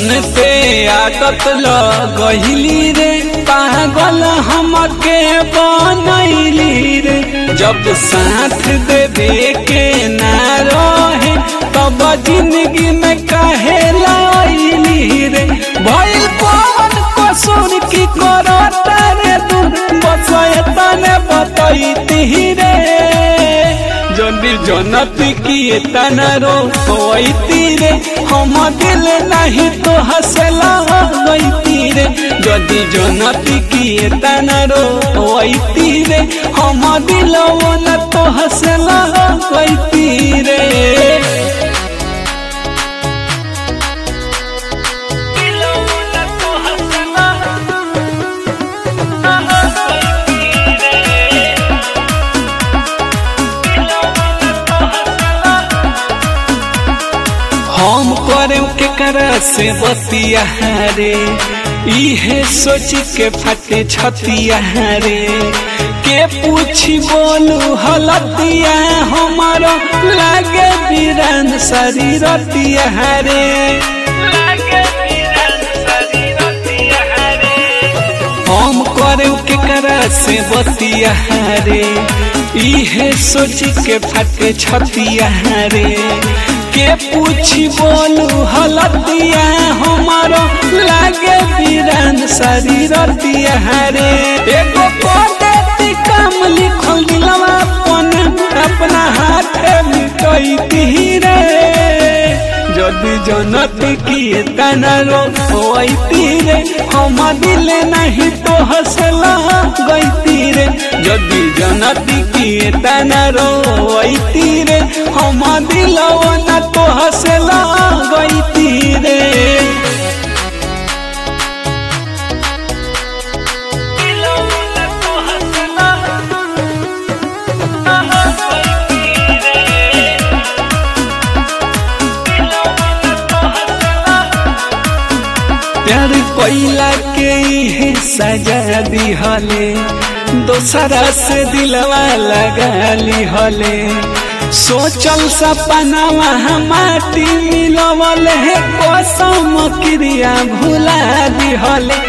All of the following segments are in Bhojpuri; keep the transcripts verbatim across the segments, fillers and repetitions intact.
जनते आदत लगहिली रे पागल हमके बनैली रे। जब साथ देवे के ना रहे तब जिंदगी में काहे लाइली रे। भइल कौन कसूर की करता रे तू बस तने बतैती रे। जल्दी जनती की तना रोती रे हम दिल नहीं तो हंसला गईती रे। जल्दी जनती की तना रोती रे हम दिल न तो हंसला गईती रे। हम करे के करा से बतिया रे इहे सोच के फटे छतिया रे। के पूछी बोलू हलतिया हमारा लागे बीरान शरीरतिया रे। हम करे के करा से बतिया रे इहे सोच के फटे छतिया रे। के पूछी बोलू हलतिया हमारा लागे बीरान शरीरतिया रे। एगो देती काम लिखल दिलवा अपना हाथ मिटैती रे। जदि जनती की तना रोती रे हम दिल नहीं तो हंसला गईती रे। जदि जनती की तना रोती रे हम दिल न तो हंसला गईती रे। प्यार कोइला के ही सजा दी हले दोसरा से दिलवा लगा ली हले। सोचल सपनावा माटी मिलवल है कसम क्रिया भुला दी हले।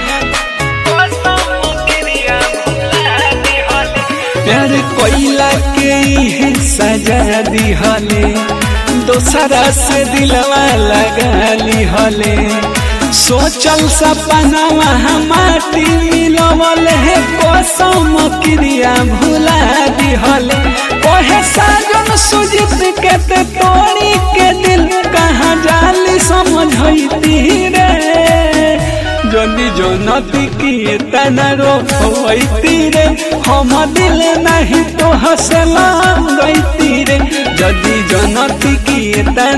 प्यार कोइला के ही सजा दी हले दोसरा से दिलवा लगा ली हले। सोचल सपनावा माटी मिलवल है कसम क्रिया भुला दी हले। ओहे साजन सुजित के ते तोड़ी के दिल कहाँ जाली समझैती रे। जल्दी जनती की तना रोती रे हम दिल नहीं तो हंसला गईती रे। जल्दी जनती की तना